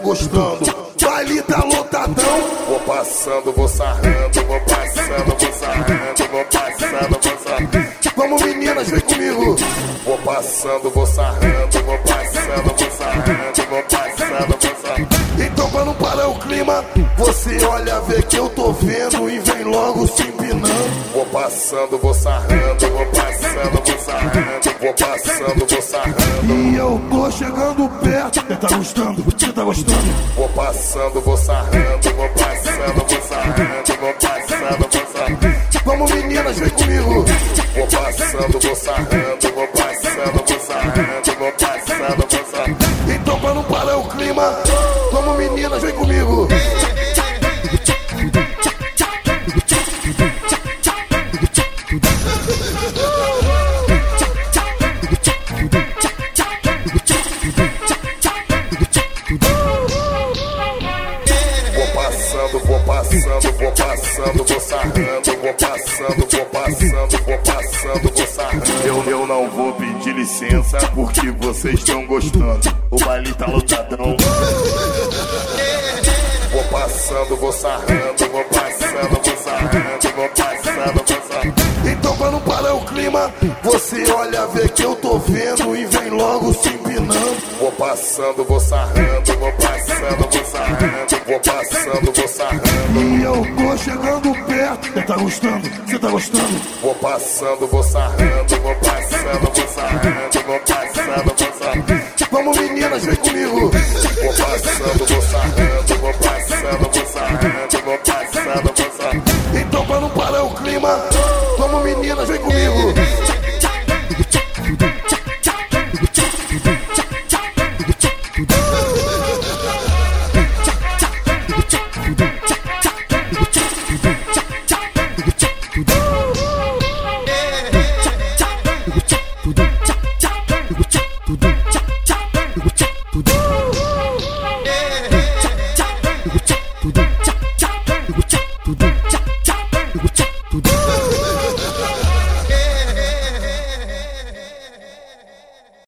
gostando. Baile tá lotadão. Vou passando, vou sarrando, vou passando, vou sarrando, vou passando, vou sarrando. Vamos meninas, vem comigo. Vou passando, vou sarrando, vou passando, vou sarrando, vou passando, vou sarrando. Então pra não parar o clima, você olha, vê que eu tô vendo e vem logo se empinando. Vou passando, vou sarrando, vou passando, vou sarrando, vou passando, vou sarrando. E eu tô chegando perto. Você tá gostando? Você tá gostando? Vou passando, vou sarrando, vou passando, vou sarrando, vou passando, vou sarrando. Vamos meninas, vem comigo. Vou passando, vou sarrando, vou passando, vou sarrando, vou passando, vou sarrando. Então pra não parar o clima, vamos meninas, vem comigo. Vou passando, vou passando, vou sarrando, vou passando, vou passando, vou passando, vou sarrando. Eu não vou pedir licença porque vocês estão gostando. O baile tá lotadão. Vou passando, vou sarrando, vou passando, vou sarrando, vou passando, vou sarrando. Então pra não parar o clima, você olha, vê que eu tô vendo e vem logo se empinando. Vou passando, vou sarrando, vou passando, vou sarrando, vou passando, vou sarrando. E eu tô chegando perto. Você tá gostando? Você tá gostando? Vou passando, vou sarrando, vou passando, vou sarrando, vou passando, vou sarrando. Vamos meninas, vem comigo. Vou passando, vou sarrando, vou passando, vou sarrando, vou passando, vou sarrando. Então pra não parar o clima, vamos meninas, vem comigo.